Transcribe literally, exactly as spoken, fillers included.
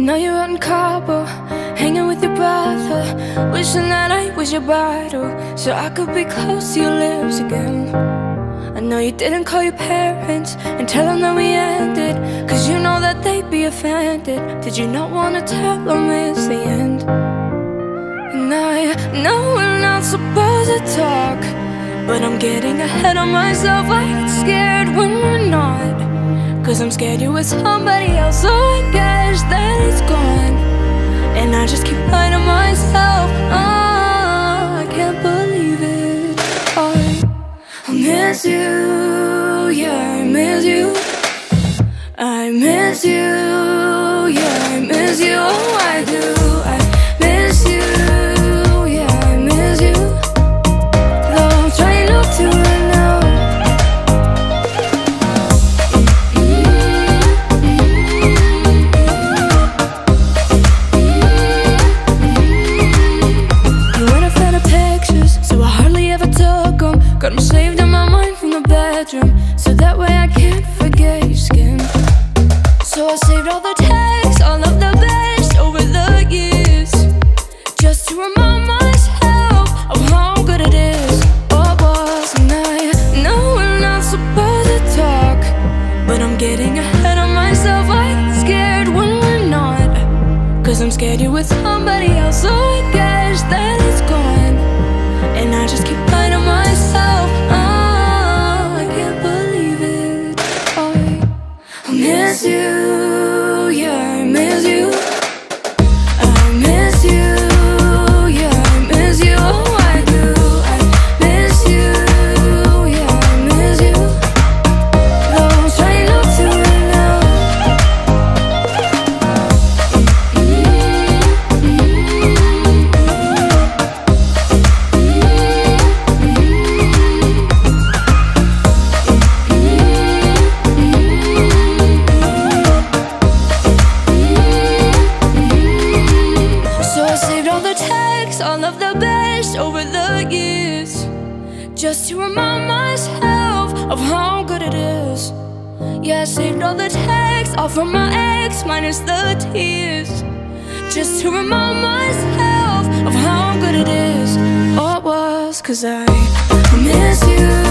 know you're out in Cabo, hanging with your brother, wishing that I was your bridal, so I could be close to your lips again. I know you didn't call your parents and tell them that we ended, cause you know that they'd be offended. Did you not wanna tell them it's the end? And I know we're not supposed to talk, but I'm getting ahead of myself. I get scared when we're not, cause I'm scared you're with somebody else. So I guess that it's gone, and I just keep lying to myself. Oh, I can't believe it. I, I miss you, yeah, I miss you. I miss you, yeah, I miss you. Oh, I do, I miss you, yeah, I miss you. Though I'm trying not to right now. Got them saved in my mind from the bedroom, so that way I can't forget your skin. So I saved all the texts, all of the best over the years, just to remind myself of how good it is. What was, and I know we're not supposed to talk, but I'm getting ahead of myself. I get scared when we're not, cause I'm scared you're with somebody else. So I guess that it's gone, and I just keep lying to myself. Oh, I can't believe it. I, I miss you, yeah, I miss you. I miss you, yeah, I miss you. Oh, I do, I miss you, yeah, I miss you. Though I'm trying not to right now. All of the best over the years, just to remind myself of how good it is. Yeah, I saved all the texts, all from my ex, minus the tears, just to remind myself of how good it is. Oh, it was, cause I miss you.